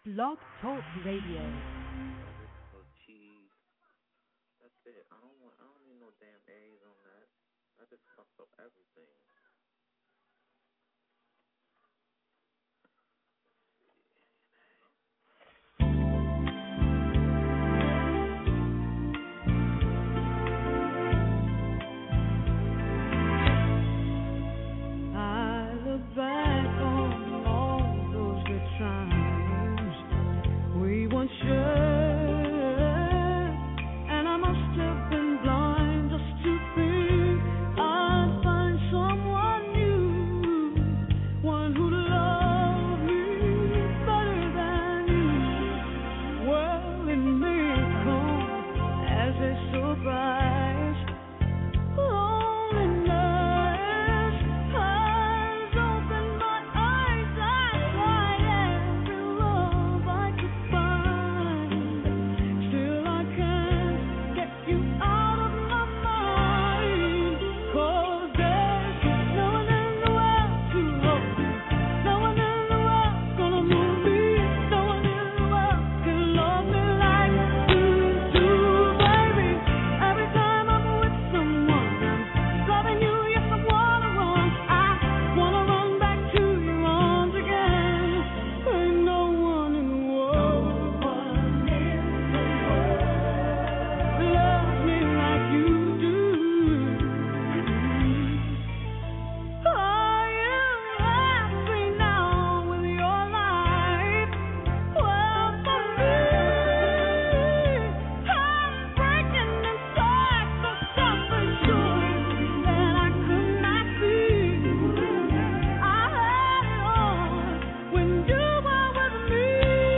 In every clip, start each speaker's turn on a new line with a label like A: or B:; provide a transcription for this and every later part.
A: Blog Talk Radio.
B: No cheese. That's it. I don't need no damn eggs on that. That just fucks up everything.
C: I look back on all those good times we once shared, and I must have been blind just to think I'd find someone new, one who'd love me better than you. Well, it may come as a surprise. Loneliness has opened my eyes. I tried every love I could find. Still I can't get you out of my mind. 'Cause there's no one in the world to hold me. No one in the world gonna move me. No one in the world can love me like you do, baby. Every time I'm with someone, I'm loving you. Yes, I wanna run. I wanna run back to your arms again. Ain't no one in the world loves me like you do. Are you happy now with your life? Well, for me, I'm breaking inside for something sure that I could not see. I had it all when you were with me,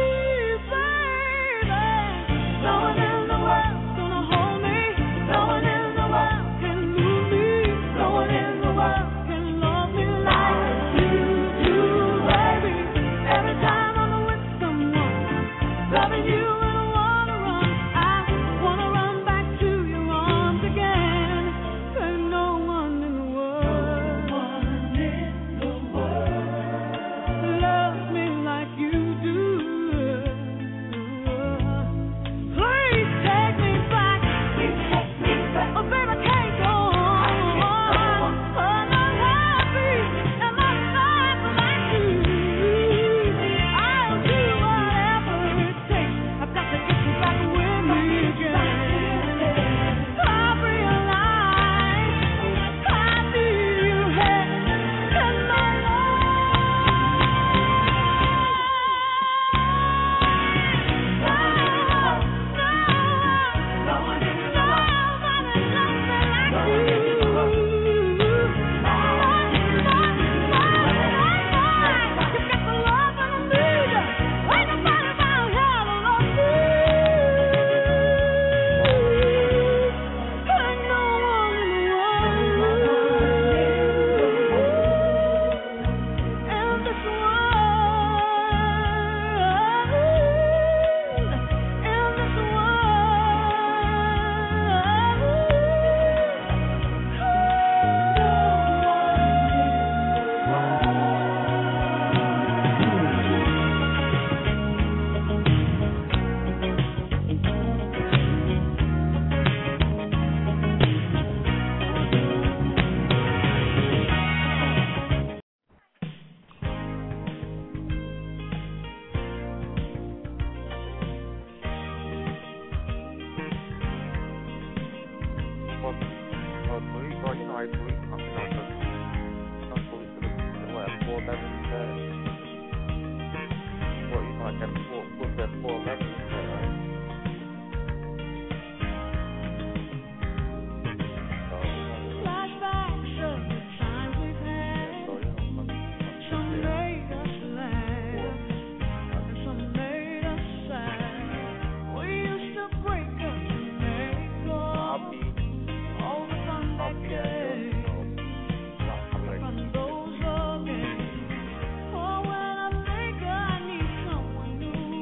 C: baby. No one in the world's gonna hold me. No one in the world can move me. No one in the world can love me like you do, baby. Every time I'm with someone, loving you and I wanna run. I wanna run back to your arms again. Ain't no one in the world loves me like you do. Please take me back. Oh, baby, can't go on. I'm not happy in my life like you. I'll do whatever it takes. I've got to get you back with me again. I realize I need you here in my flashbacks of the times we've had. Some made us laugh, and some made us sad. We used to break up to make up all the fun that came from those again. Oh, when I think I need someone new,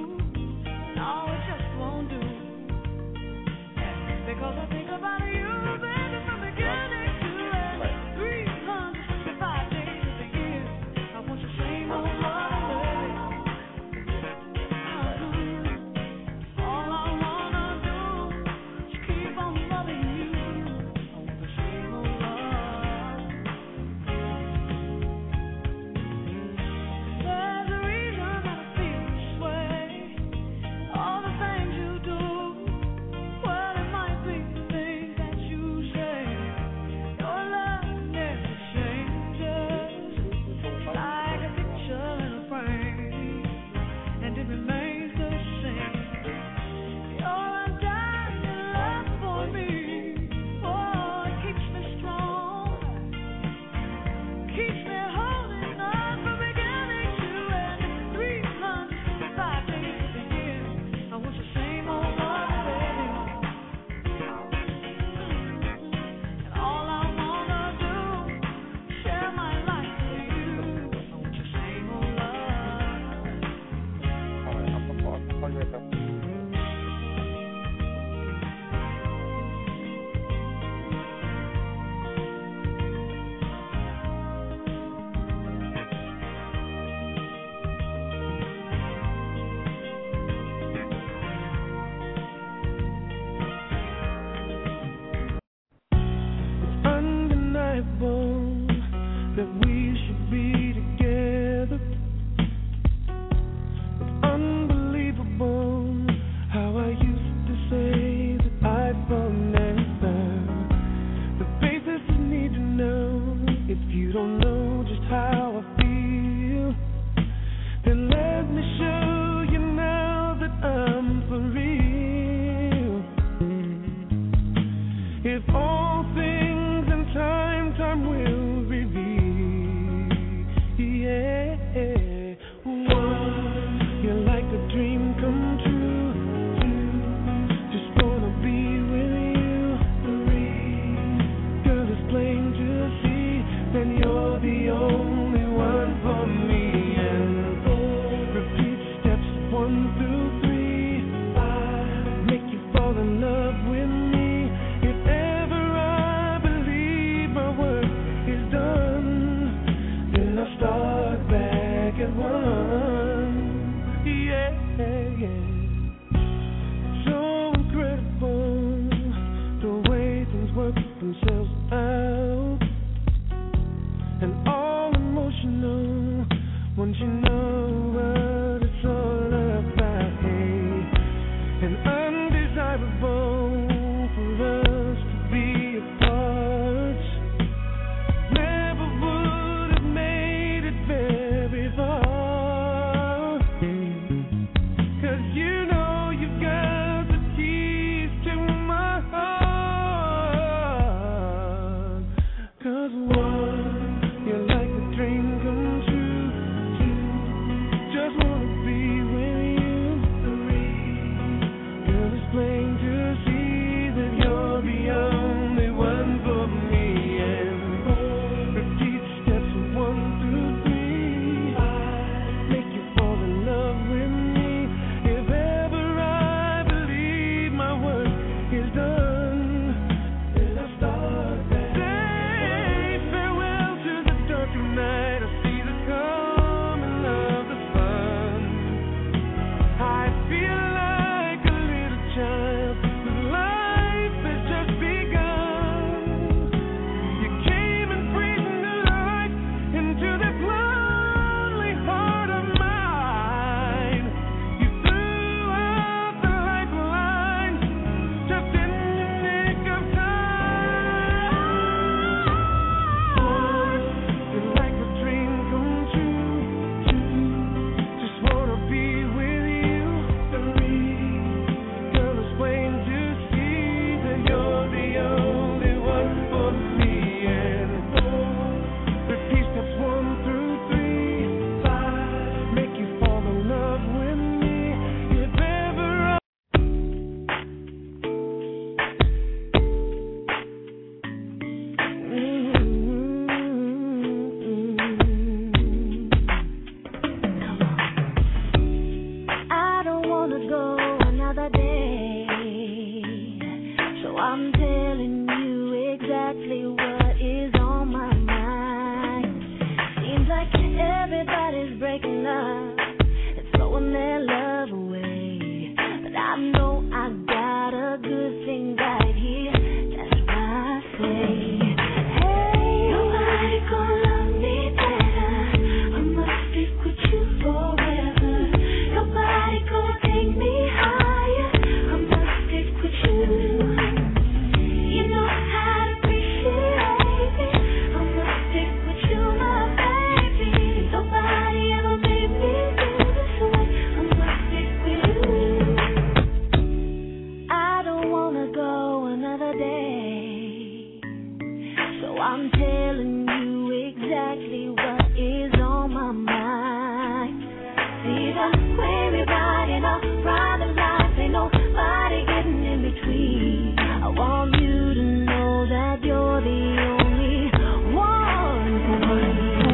C: worry about in our private life. Ain't nobody getting in between. I want you to know that you're the only one for me.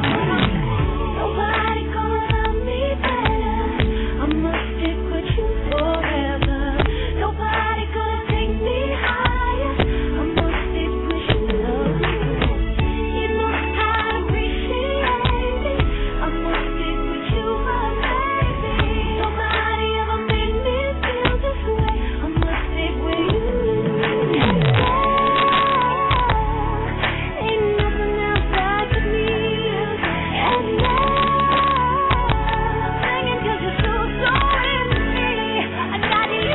C: Nobody gonna love me better. I must stick with you forever. Nobody gonna take me higher. I must stick with you, love. You know how to appreciate me. I must stick with you, my baby. Nobody ever made me feel this way. I must stick with you. Ain't nothing else I could need. And I'm singing 'cause you're so into me. I got you.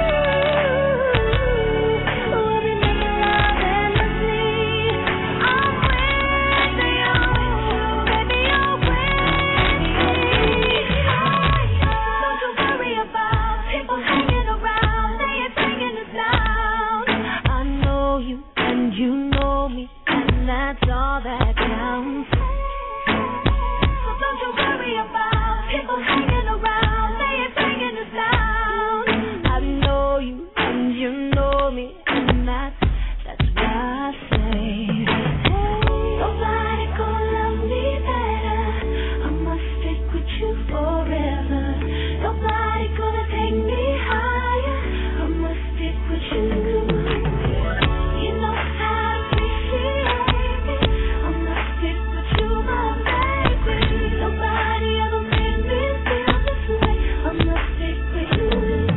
C: We'll be making love endlessly. I'm with you, baby, you're with me. Don't you worry about people hanging around, they ain't taking us down. I know you and you know me, and that's all that counts. So don't you worry about people hanging around, they ain't taking us down. I know you and you know me, and that's why I say, nobody gonna love me better. I must stick with you forever. Nobody gonna take me higher. I must stick with you. You know how to appreciate me. I must stick with you, my baby. Nobody ever made me feel this way. I must stick with you.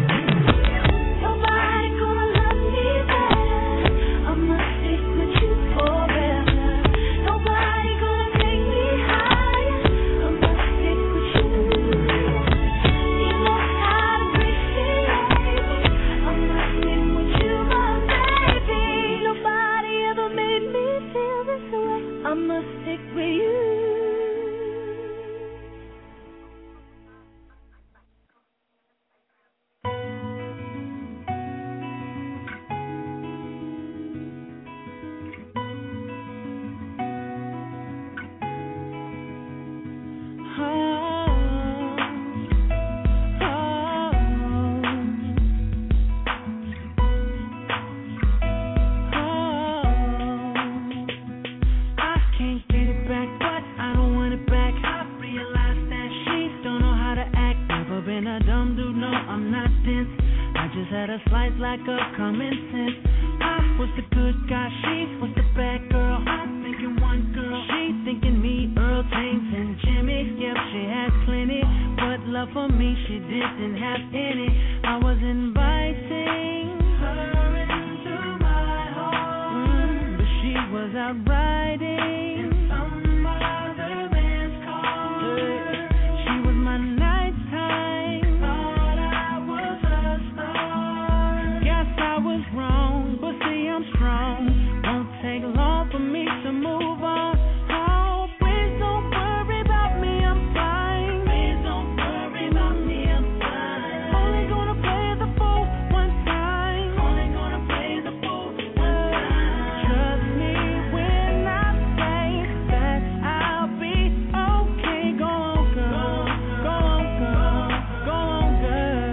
C: Nobody gonna love me better. I must stick with you forever. Nobody gonna take me higher. I must stick with you. You know how to appreciate me. I must stick with you, my baby. Nobody ever made me feel this way. I must stick with you. I can't get it back, but I don't want it back. I realize that she don't know how to act. Never been a dumb dude, no, I'm not dense. I just had a slight lack of common sense. I was the good guy, she was the bad girl. I'm thinking one girl, she thinking me, Earl, James, and Jimmy. Yep, she had plenty, but love for me she didn't have any. I was inviting her into my home, but she was out riding in some other man's car. She was my nighttime, thought I was a star. Guess I was wrong, but see I'm strong. Won't take long for me to move on. Oh, please don't worry about me, I'm fine. Please don't worry about me, I'm fine. Only gonna play the fool one time. Only gonna play the fool one time. Trust me when I say that I'll be okay. Go on, girl. Go on, girl. Go on, girl.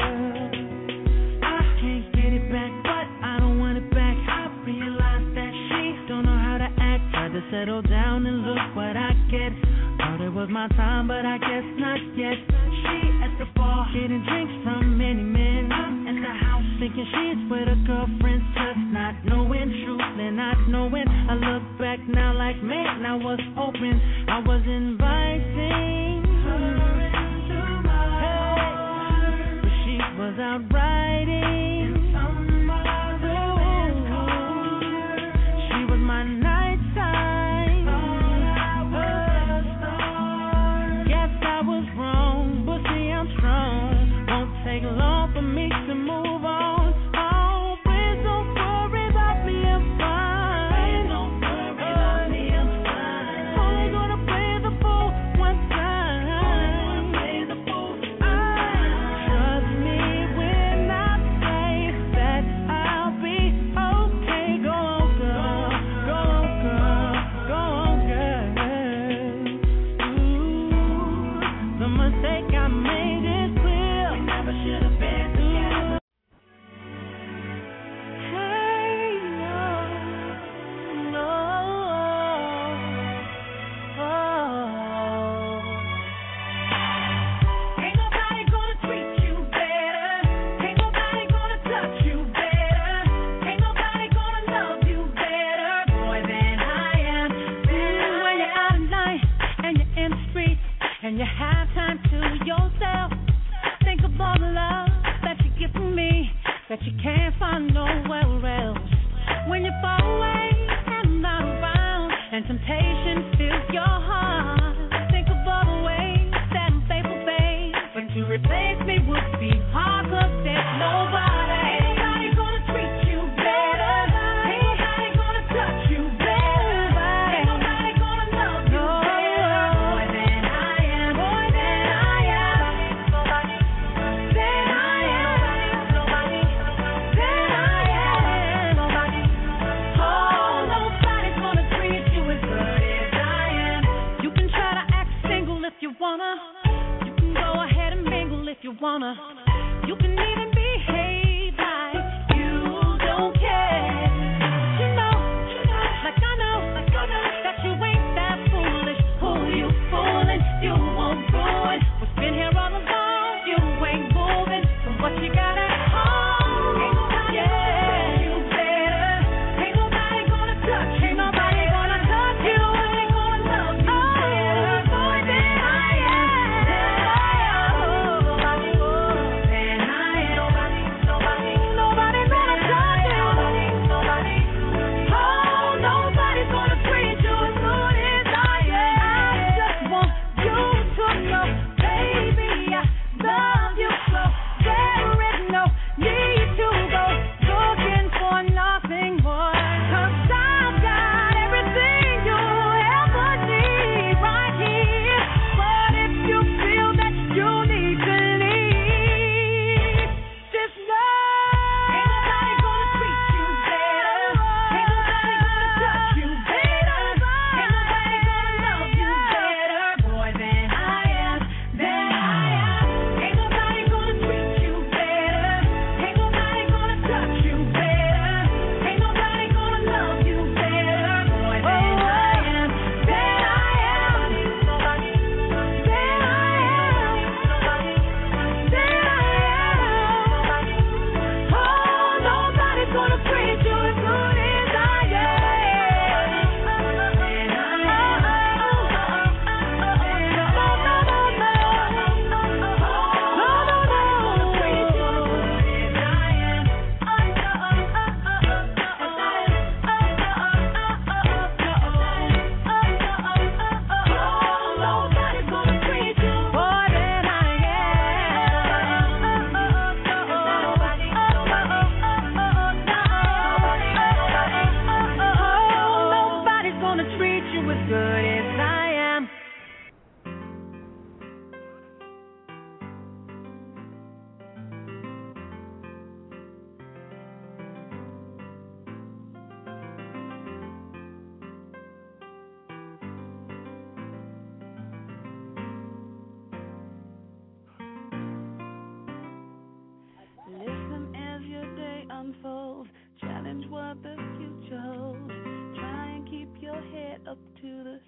C: I can't get it back, but I don't want it back. I realize that she don't know how to act. Tried to settle down and look what I get. Thought it was my time, but I guess not yet. She at the bar, getting drinks from many men. I'm in the house thinking she's with her girlfriends, just not knowing, truthfully not knowing. I look back now like, man, I was open. I was inviting her into my heart, but she was out riding in some other man's car. She was my nighttime, thought I was a star. Guess I was wrong, but see I'm strong. Won't take long for me to move on. Oh, please don't worry about me, I'm fine. Please don't worry about me, I'm fine. Only gonna play the fool one time. Only gonna play the fool one time. Trust me when that you can't find nowhere else. When you're far away and not around, and temptation fills your heart, think of other ways that I'm faithful, babe. But to replace me would be hard, 'cause there's nobody. Ain't nobody gonna treat you better. Ain't nobody gonna touch you better. Ain't nobody gonna love you better. More than I am. More than I am. Nobody. Than I am. Nobody. Than I am. Nobody. Oh, nobody's gonna treat you as good as I am. You can try to act single if you wanna. You can go ahead and mingle if you wanna. You can even behave like you don't care. You know, like I know, that you ain't that foolish. Who you fooling? You won't ruin what's been here all along. You ain't moving from what you got at home. Ain't nobody gonna treat you better. Ain't nobody gonna touch you. Ain't nobody gonna touch you. Ain't gonna love you better. More than I am. Nobody. Than I am. Nobody. Nobody's gonna touch you. Nobody. Oh, nobody's gonna treat you as good as I am. I just want you to know, baby, I love you so. There is no need to go looking for nothing more. 'Cause I've got everything you ever need right here. But if you feel that you need to leave, just know ain't nobody gonna treat you better. Ain't nobody gonna touch you better. Ain't nobody gonna love you better. More than I am. Ain't nobody gonna treat you better. Ain't nobody gonna touch you better. Ain't nobody gonna love you better. More than I am. Nobody. Than I am. Nobody. Than I am. Oh, nobody's gonna treat you as good as I am. And nobody's gonna treat you more than I am. Nobody's gonna treat you as good as I am. Listen as your day unfolds. Challenge what the future holds. Try and keep your head up to the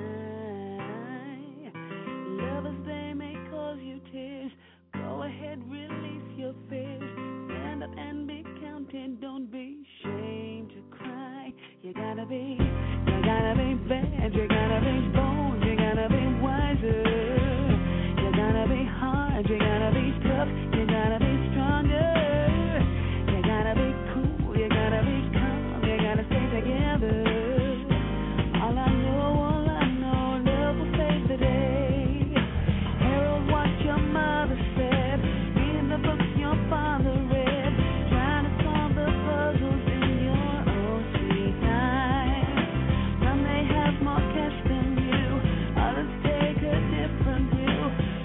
C: sky. Lovers, they may cause you tears. Go ahead, release your fears. Stand up and be counted. Don't be ashamed to cry. You gotta be bad. You gotta be bold. You gotta be wiser. You gotta be hard. You gotta be tough. You gotta be stronger. You gotta be cool. You gotta be calm. You gotta stay together. All I know, love will save the day. Harold, what your mother said. Reading the books your father read. Trying to solve the puzzles in your own sweet time. Some may have more cash than you. Others take a different view.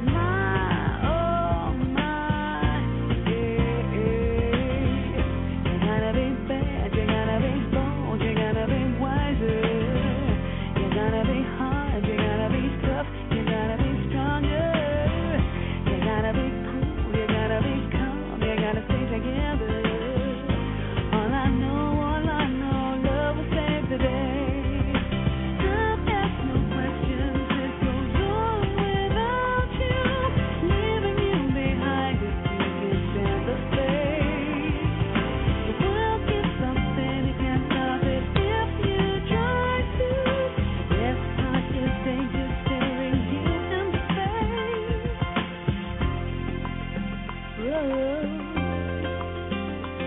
C: Oh my, yeah. You gotta be bad. You gotta be bold. You gotta be wiser. You gotta be hard. You gotta be tough. You gotta be stronger. You gotta be cool. You gotta be calm. You gotta stay together. All I know, love will save the day. Don't ask no questions. It goes on without you. Leaving you behind if you can stand the space. The world gives something you can't stop it if you try to. The best part is danger staring you in the face. Whoa.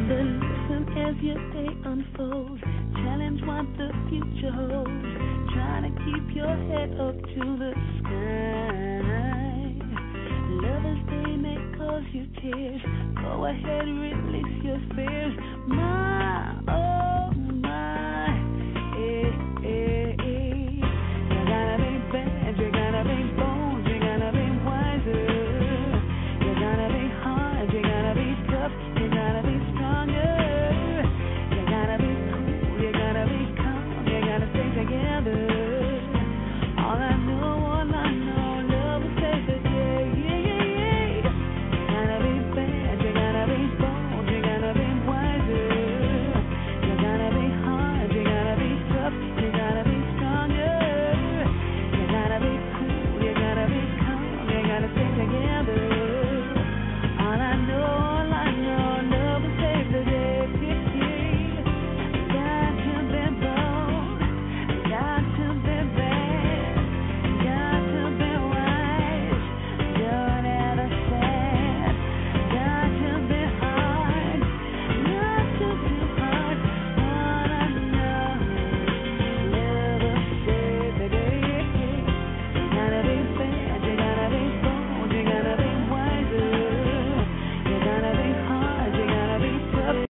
C: to listen as your day unfolds. Challenge what the future holds. Try to keep your head up to the sky. Lovers, they may cause you tears. Go ahead, release your fears. My, oh my, eh, eh, eh. You gotta be bad, you gotta be bold, you gotta be wiser. You gotta be hard, you gotta be tough, you gotta be stronger. You gotta be cool, you gotta be calm, you gotta stay together. All I know, love will save the day. Yeah, yeah, yeah. You gotta be bad, you gotta be bold, you gotta be wiser. You gotta be hard, you gotta be tough, you gotta be stronger. You gotta be cool, you gotta be calm, you gotta stay together. All I know, love will save the day. Got to be bold, got to be bad, got to be wise, don't ever sad. Got to be hard, not too hard. All I know, love will save the day. You gotta be bad, you gotta be bold, you gotta be wiser. You gotta be hard, you gotta be tough.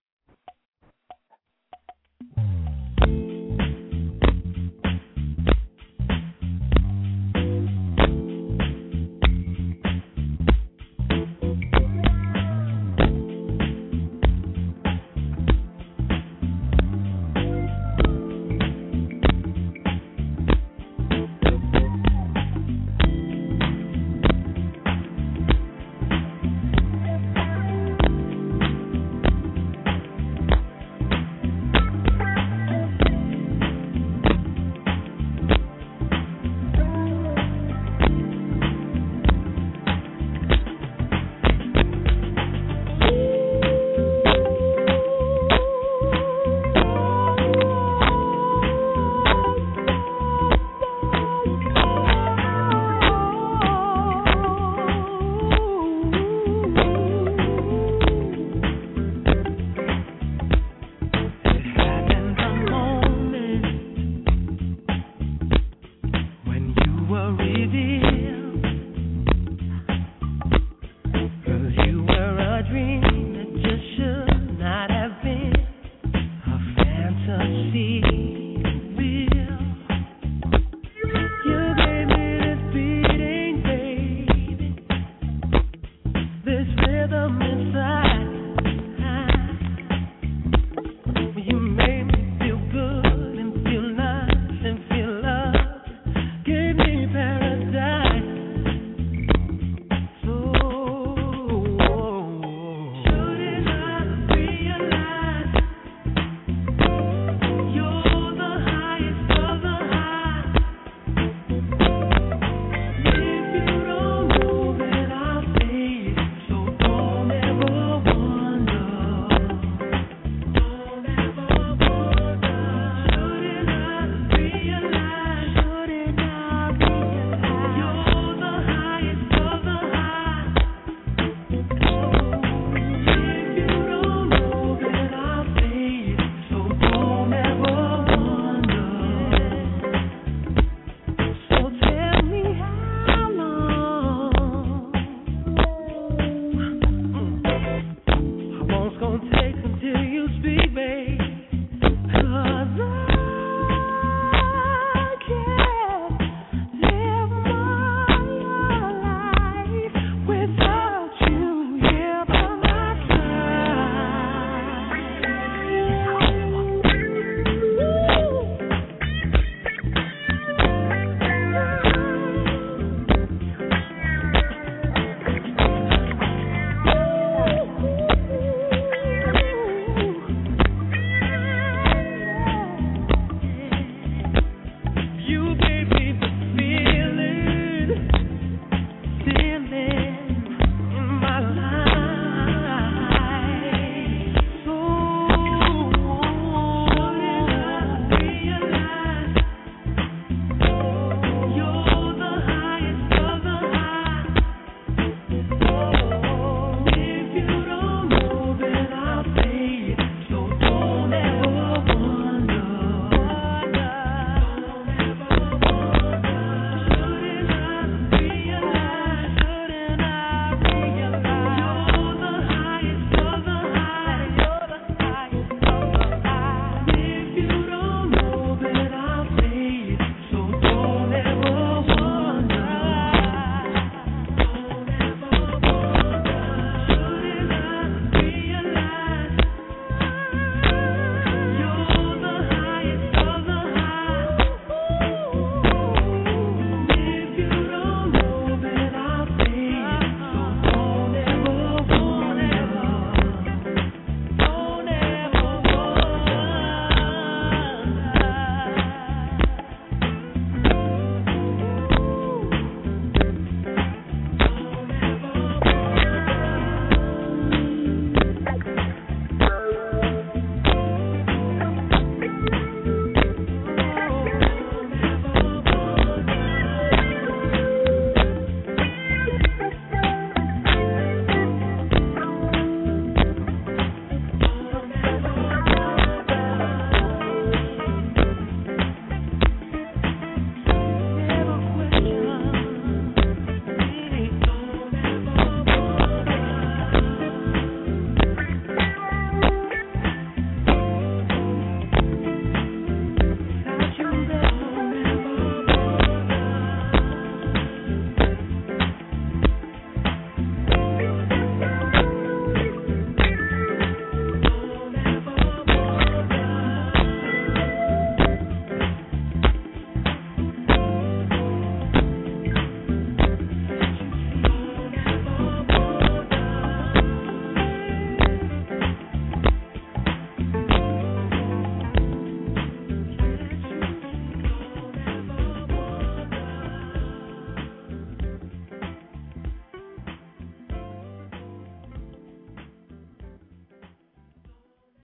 C: It happened the moment when you were revealed. 'Cause you were a dream that just should not have been a fantasy real. You gave me this beating, baby, this rhythm inside.